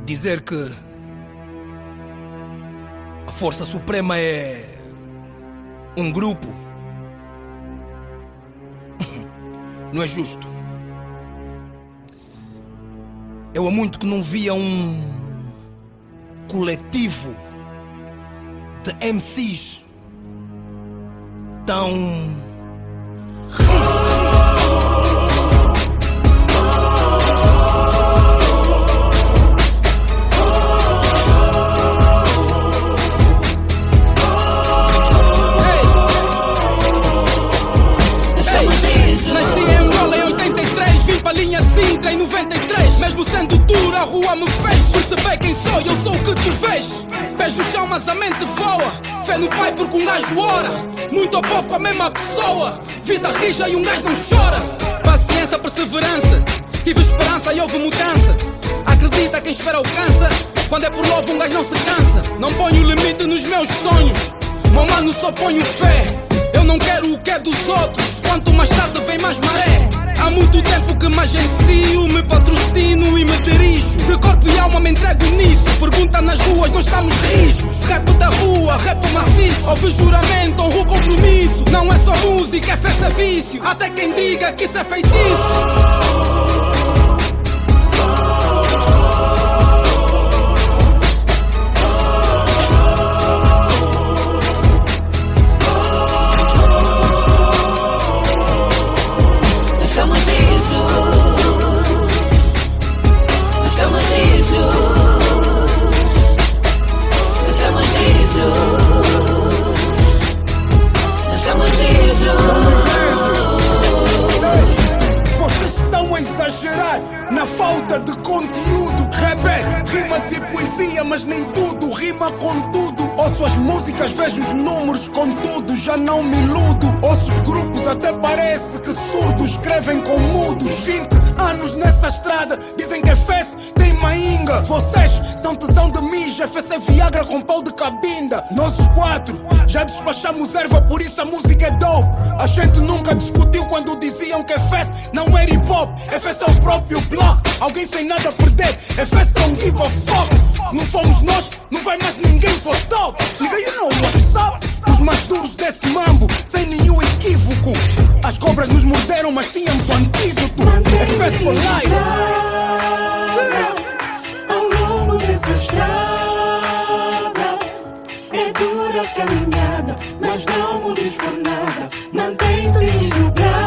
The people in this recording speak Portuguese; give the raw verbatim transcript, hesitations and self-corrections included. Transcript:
Dizer que a Força Suprema é um grupo não é justo. Eu há muito que não via um coletivo de M Cs tão em noventa e três, mesmo sendo dura, a rua me fez perceber quem sou, eu sou o que tu vês. Pés no chão, mas a mente voa. Fé no pai porque um gajo ora. Muito ou pouco a mesma pessoa. Vida rija e um gajo não chora. Paciência, perseverança. Tive esperança e houve mudança. Acredita quem espera alcança. Quando é por novo um gajo não se cansa. Não ponho limite nos meus sonhos. Meu mano, só ponho fé. Eu não quero o que é dos outros. Quanto mais tarde vem mais maré. Há muito tempo que me agencio, me patrocino e me dirijo. De corpo e alma me entrego nisso. Pergunta nas ruas, nós estamos rijos. Rap da rua, rap maciço. Houve juramento, honro o compromisso. Não é só música, é fé, é vício. Até quem diga que isso é feitiço. Na falta de conteúdo, rap é rimas e poesia, mas nem tudo rima com tudo. Ouço as músicas, vejo os números, contudo já não me iludo. Ouço os grupos, até parece que surdos escrevem com mudos. Vinte anos nessa estrada, dizem que é F S, tem mainga. Vocês são tesão de mija, F S é Viagra com pau de cabinda. Nós os quatro já despachamos erva, por isso a música é dope. A gente nunca discutiu quando diziam que F S não era hip hop. F S é o próprio bloco. Alguém sem nada a perder, F S don't give a fuck. Se não fomos nós, não vai mais ninguém pro top. Nigga, you know what's up? Os mais duros desse mambo, sem nenhum equívoco. As cobras nos morderam, mas tínhamos o antídoto. F S for life. Ao longo dessa estrada, é dura a caminhada, mas não mudes por nada. Mantém-te enjugado.